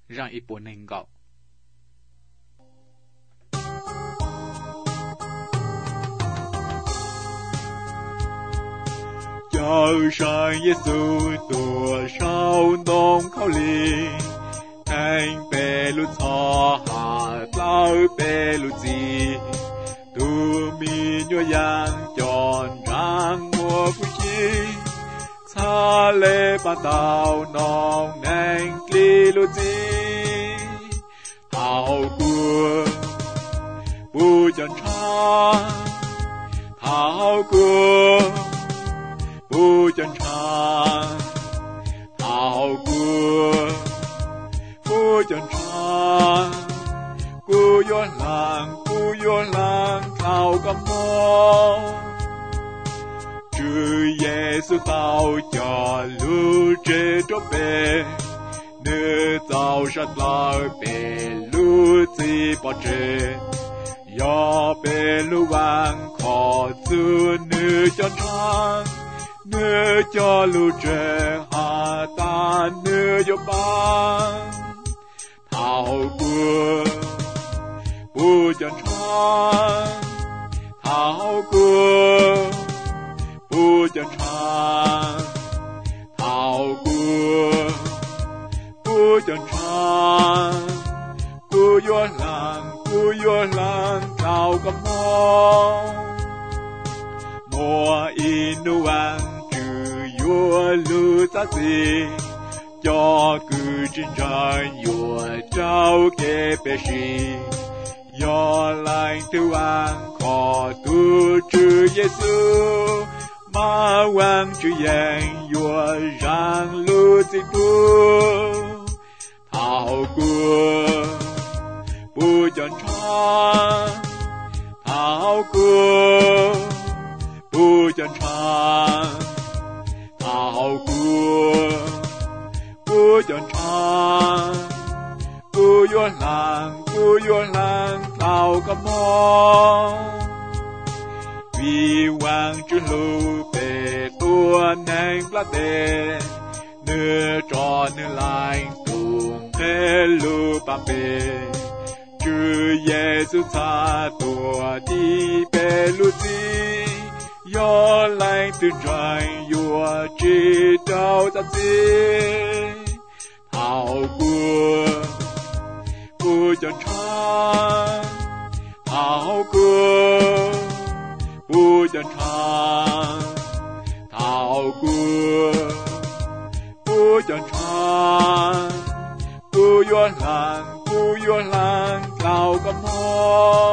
rằng ít buồn hình gạo Chào sang Giêsu tua sao nông khao li Thành bê lụt cho hạ lao bê lụt gì Tu mi nhô yang chọn rang mùa phụ chi Xa lê bà tàu nông nành li lụt gì Thảo cua bù chân cha Thảo cua bù chân cha Thảo cua bù chân cha Cú yo lang thảo cầm mô Chúa Giêsu tao cho lưu chế trô bê Nữ tao sát lao bê lưu chi bỏ chế Yo bê lưu vang khó tư nữ cho trăng Nữ cho lưu chế hạ ta nữ yo băng Thảo cua bù chân trăng Thảo cua bù chân trăng Thảo cua bù chân trăng Cú yo lang thảo cầm mô Mùa inu ang chư yo lưu ta gì Cho cư trên trời yo trao kê bê shi Yo lành tu ang khó tu chư Giêsu Ma wang chư yang yo rang lưu tị tu Thảo cua bù chân trăng Thảo cua bù chân trăng Thảo cua bù chân trăng Cú yo lang thảo cầm mô Vì hoàng chư lưu bề tua nành bla bề Nữ trò nữ lành tùng thế lưu bà bề Chúa Giêsu tha tua đi bề lưu gì Yo lành từ trời yo chi đau ta gì Thảo cua bù chân trăng Thảo cua bù chân trăng Thảo cua bù chân trăng Cú yo lang thảo cầm mô